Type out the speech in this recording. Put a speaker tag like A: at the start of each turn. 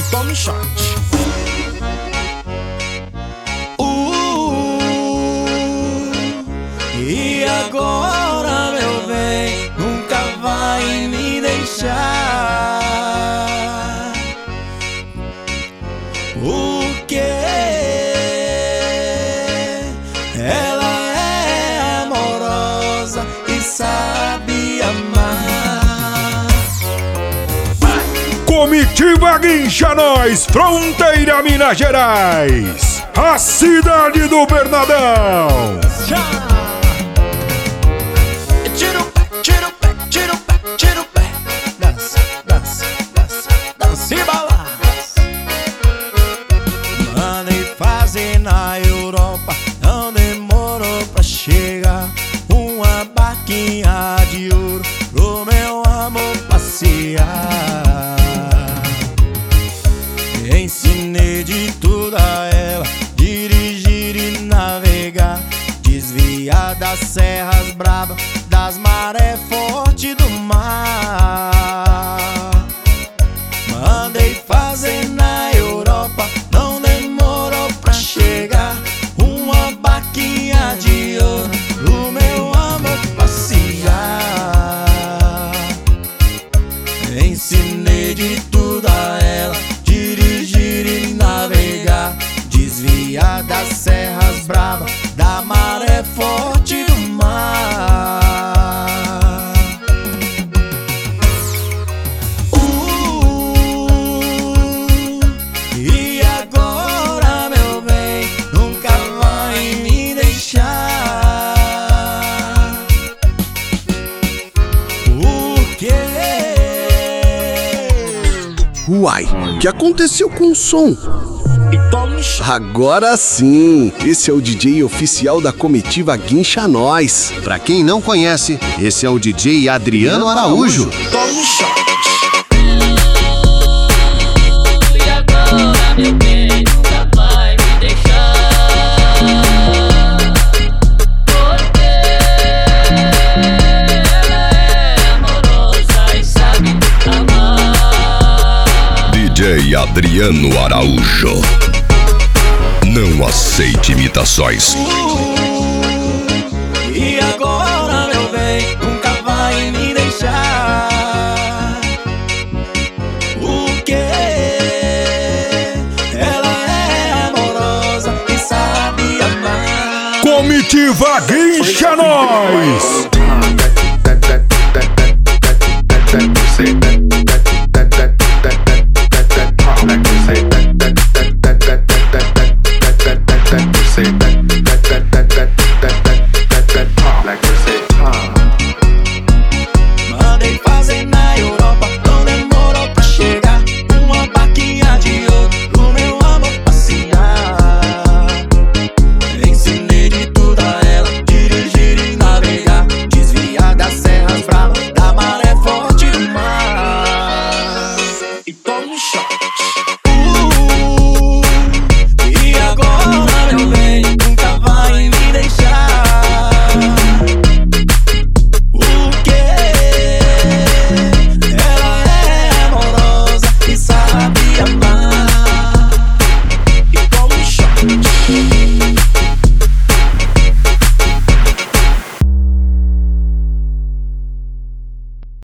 A: Tome shot. E agora, meu bem, nunca vai me deixar. Porque ela é amorosa e sabe amar.
B: Comitiva Guincha Nós, fronteira Minas Gerais, a cidade do Bernadão.
A: Tira o pé, tira o pé, tira o pé, tira o pé. Dança, dança, dança, dança e balança. Mandei fazer na Europa, não demorou pra chegar. Uma barquinha de ouro pro meu amor passear. Ensinei de tudo a ela, dirigir e navegar, desviar das serras bravas, das marés fortes do mar. Mandei fazer na Europa, não demorou pra chegar. Uma barquinha de ouro pro meu amor passear. Ensinei de tudo a ela, dirigir e navegar, desviar das serras bravas, da maré forte do mar. E agora, meu bem, nunca vai me deixar. Porque
C: Uai, o que aconteceu com o som? Agora sim, esse é o DJ oficial da comitiva Guincha Nós.
D: Pra quem não conhece, esse é o DJ Adriano Araújo.
A: tome shot.
E: E agora, meu bem, nunca vai me deixar. Porque ela é amorosa e sabe amar.
F: DJ Adriano Araújo. Não aceite imitações.
A: E agora, meu bem, nunca vai me deixar. Porque ela é amorosa e sabe amar.
B: Comitiva Guincha Nós.